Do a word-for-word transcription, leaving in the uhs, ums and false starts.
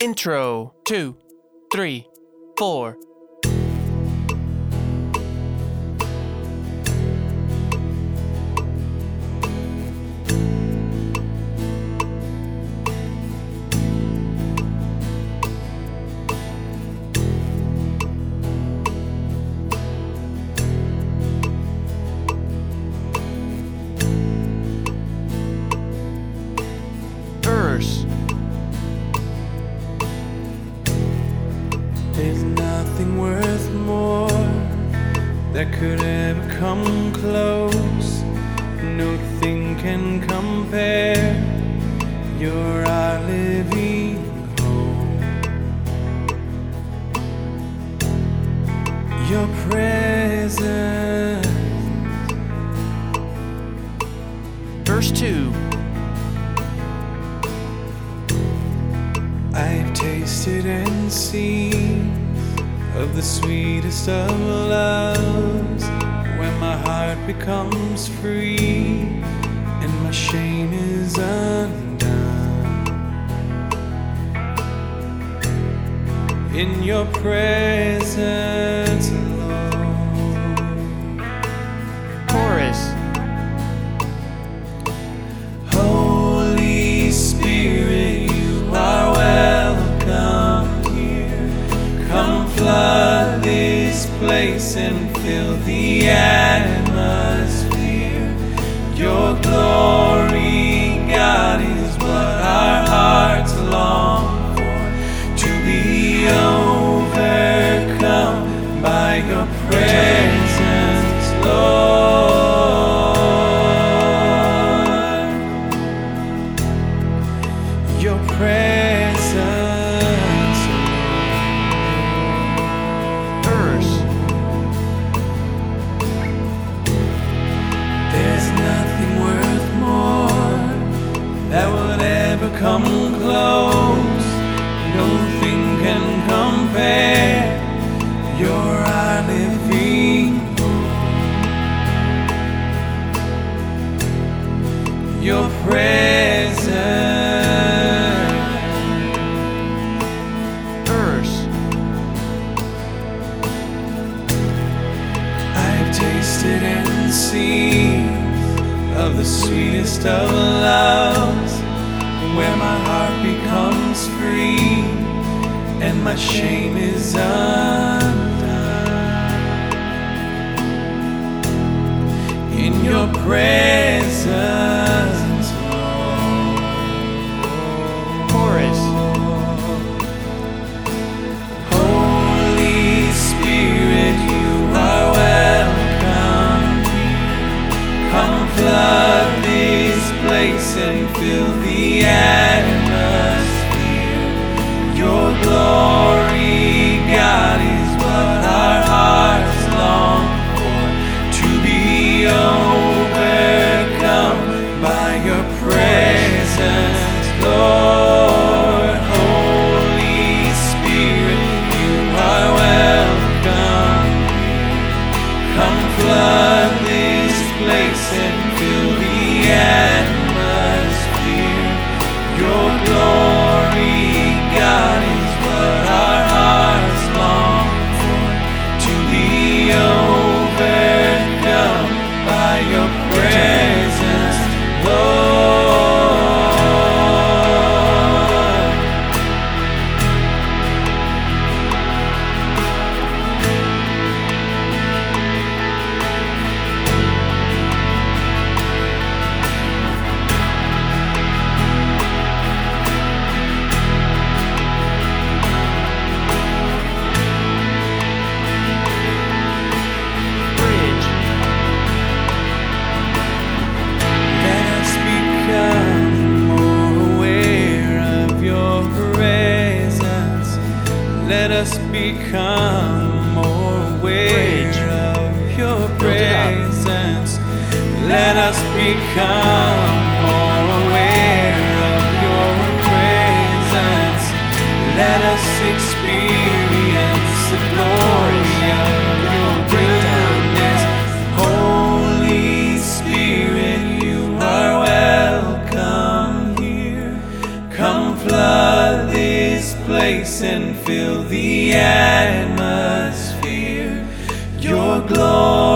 Intro. Two, three, four. Verse. There's nothing worth more that could ever come close. Nothing can compare. You're our living hope. Your presence. Verse two. I've tasted and seen of the sweetest of loves, when my heart becomes free and my shame is undone. In your presence alone. Chorus. Holy Spirit, you are welcome here. Come flood this place and fill the atmosphere. Your glory, God, is what our hearts long for. To be overcome by your presence, Lord. Your presence. Verse. There's nothing worth more that would ever come close. Nothing can compare. You're our living hope. Your presence. Verse. I've tasted and seen of the sweetest of loves, where my heart becomes free and my shame is undone. In your presence, Chorus. Holy Spirit, you are welcome here. Come flood this place and fill the atmosphere. Your glory, God, is what our hearts long for. To be overcome by your presence, Lord. Holy Spirit, you are welcome here. Come flood this place and fill the atmosphere. Your glory, God, is what our hearts long for. To be overcome by your presence, Lord. Bridge. Let us become more aware of your presence. Let us become more aware of your presence. Let us become more aware of your presence. Let us experience the glory of your goodness. Holy Spirit, you are welcome here. Come flood this this place and fill the atmosphere. Your glory